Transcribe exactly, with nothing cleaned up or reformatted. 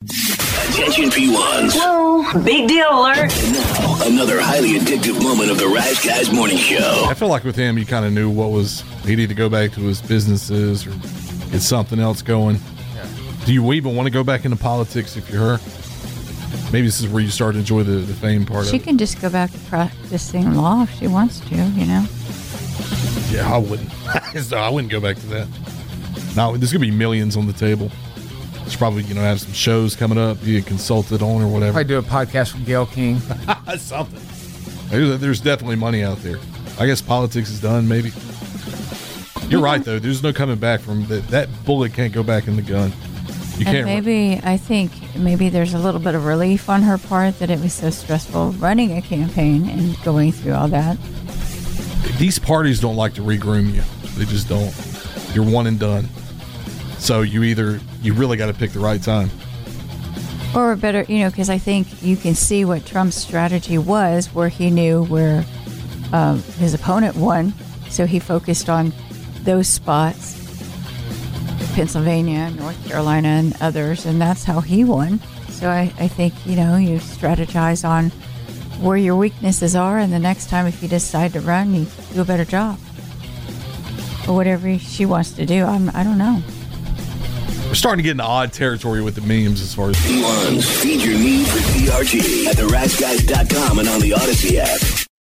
Attention P ones. Whoa, big deal alert. And now, another highly addictive moment of the Rise Guys Morning Show. I feel like with him, you kind of knew what was, he needed to go back to his businesses or get something else going. Yeah. Do you even want to go back into politics if you're her? Maybe this is where you start to enjoy the, the fame part she of it. She can just go back to practicing law if she wants to, you know? Yeah, I wouldn't. I wouldn't go back to that. No, there's going to be millions on the table. There's probably, you know, have some shows coming up, be consulted on or whatever. I do a podcast with Gayle King. Something. There's, there's definitely money out there. I guess politics is done, maybe. You're right, though. There's no coming back from that. That bullet can't go back in the gun. You and can't. Maybe, I think, maybe there's a little bit of relief on her part that it was so stressful running a campaign and going through all that. These parties don't like to regroom you. They just don't. You're one and done. So you either, you really got to pick the right time. Or better, you know, because I think you can see what Trump's strategy was, where he knew where um, his opponent won. So he focused on those spots, Pennsylvania, North Carolina, and others, and that's how he won. So I, I think, you know, you strategize on where your weaknesses are, and the next time if you decide to run, you do a better job. Or whatever she wants to do. I'm, I don't know. We're starting to get into odd territory with the memes as far as P ones, feed your need for T R G at the rise guys dot com and on the Odyssey app.